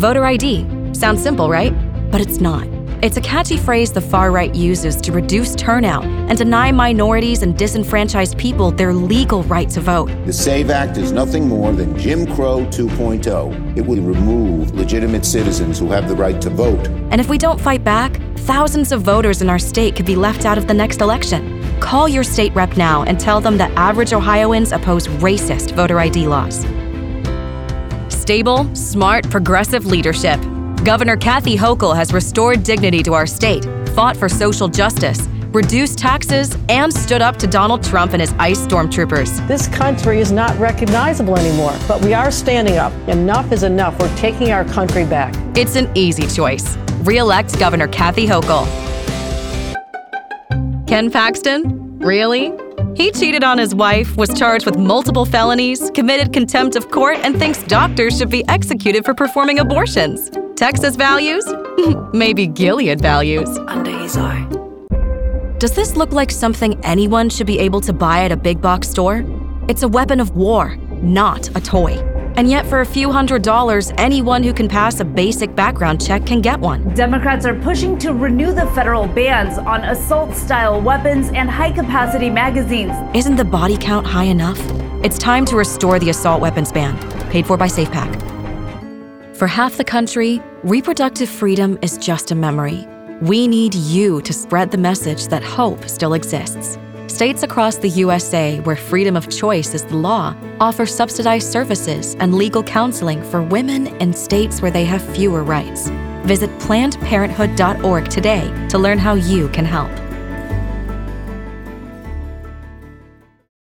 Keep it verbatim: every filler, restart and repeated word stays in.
Voter I D. Sounds simple, right? But it's not. It's a catchy phrase the far right uses to reduce turnout and deny minorities and disenfranchised people their legal right to vote. The SAVE Act is nothing more than Jim Crow two point oh. It will remove legitimate citizens who have the right to vote. And if we don't fight back, thousands of voters in our state could be left out of the next election. Call your state rep now and tell them that average Ohioans oppose racist voter I D laws. Stable, smart, progressive leadership. Governor Kathy Hochul has restored dignity to our state, fought for social justice, reduced taxes, and stood up to Donald Trump and his ICE stormtroopers. This country is not recognizable anymore, but we are standing up. Enough is enough. We're taking our country back. It's an easy choice. Re-elect Governor Kathy Hochul. Ken Paxton? Really? He cheated on his wife, was charged with multiple felonies, committed contempt of court, and thinks doctors should be executed for performing abortions. Texas values? Maybe Gilead values. Under his eye. Does this look like something anyone should be able to buy at a big box store? It's a weapon of war, not a toy. And yet for a few hundred dollars, anyone who can pass a basic background check can get one. Democrats are pushing to renew the federal bans on assault-style weapons and high-capacity magazines. Isn't the body count high enough? It's time to restore the assault weapons ban, paid for by SafePack. For half the country, reproductive freedom is just a memory. We need you to spread the message that hope still exists. States across the U S A where freedom of choice is the law offer subsidized services and legal counseling for women in states where they have fewer rights. Visit Planned Parenthood dot org today to learn how you can help.